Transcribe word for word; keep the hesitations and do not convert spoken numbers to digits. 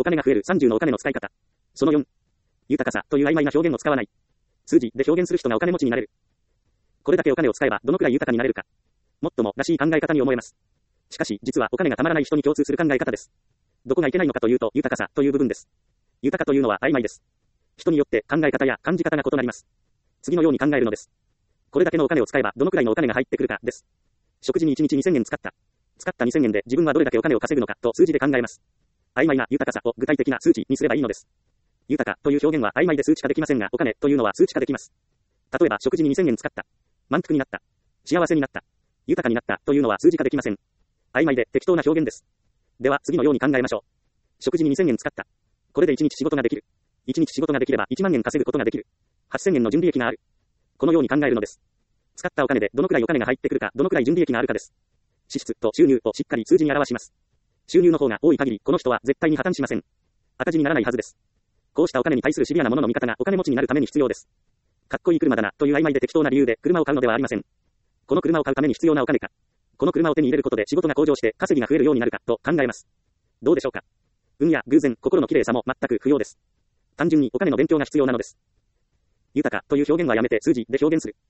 金が増えるさんじゅうのお金の使い方。そのよん、豊かさという曖昧な表現を使わない。数字で表現する人がお金持ちになれる。これだけお金を使えばどのくらい豊かになれるか。もっともらしい考え方に思えます。しかし、実はお金がたまらない人に共通する考え方です。どこがいけないのかというと、豊かさという部分です。豊かというのは曖昧です。人によって考え方や感じ方が異なります。次のように考えるのです。これだけのお金を使えばどのくらいのお金が入ってくるかです。食事にいちにちにせんえん使った。使ったにせんえんで自分はどれだけお金を稼ぐのかと数字で考えます。曖昧な豊かさを具体的な数値にすればいいのです。豊かという表現は曖昧で数値化できませんが、お金というのは数値化できます。例えば食事ににせんえん使った。満腹になった。幸せになった。豊かになったというのは数字化できません。曖昧で適当な表現です。では次のように考えましょう。食事ににせんえん使った。これでいちにち仕事ができる。いちにち仕事ができればいちまんえん稼ぐことができる。はっせんえんの純利益がある。このように考えるのです。使ったお金でどのくらいお金が入ってくるか、どのくらい純利益があるかです。支出と収入をしっかり数字に表します。収入の方が多い限り、この人は絶対に破綻しません。赤字にならないはずです。こうしたお金に対するシビアなものの見方がお金持ちになるために必要です。かっこいい車だなという曖昧で適当な理由で車を買うのではありません。この車を買うために必要なお金か。この車を手に入れることで仕事が向上して稼ぎが増えるようになるかと考えます。どうでしょうか。運や偶然、心の綺麗さも全く不要です。単純にお金の勉強が必要なのです。豊かという表現はやめて数字で表現する。